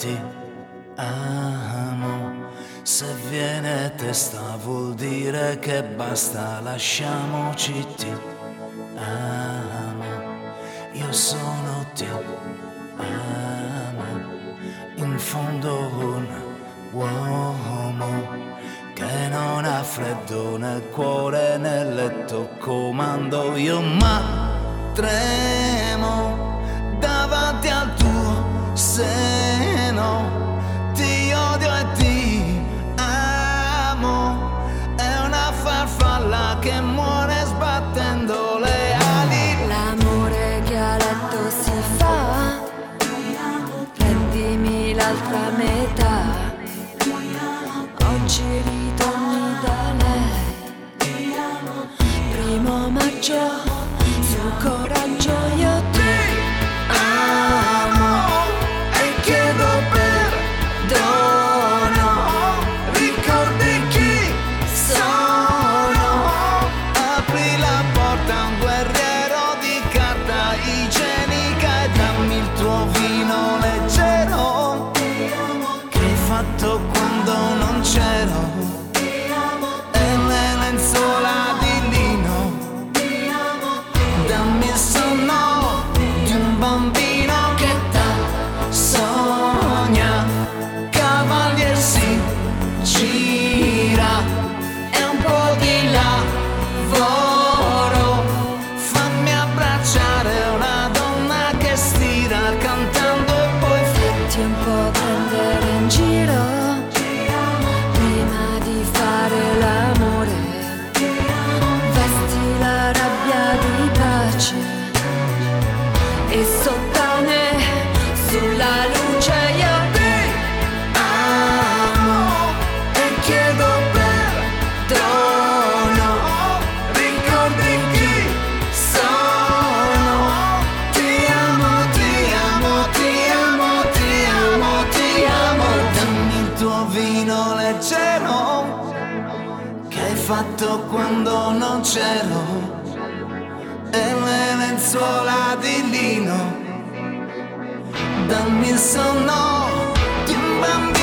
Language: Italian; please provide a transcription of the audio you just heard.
ti amo. Se viene testa vuol dire che basta, lasciamoci, ti amo. Io sono ti amo. In fondo un uomo che non ha freddo nel cuore, nel letto comando io, ma tremo davanti al tuo seno. Ti odio e ti amo. È una farfalla che muore sbattendo le ali. L'amore che a letto si fa, prendimi l'altra metà. Oggi ritorni da lei. 1° maggio, sul coraggio io ti amo e chiedo perdono. Ricordi chi sono? Apri la porta a un guerriero di carta igienica e dammi il tuo vino leggero che hai fatto quando non c'ero. E le lenzuola di lino. Dammi il sonno di un bambino che sogna. Cavalier si gira e un po' di lavoro. Fammi abbracciare una donna che stira cantando e poi Fatti un po' prendere in giro prima di fare l'amore. Vesti la rabbia di pace e sottane sulla luce io ti amo e chiedo perdono. ricordi chi sono. Ti amo, ti amo, ti amo, ti amo, ti amo. Dammi il tuo vino leggero che hai fatto quando non c'ero. E le lenzuola di lino. Dammi il sonno di un bambino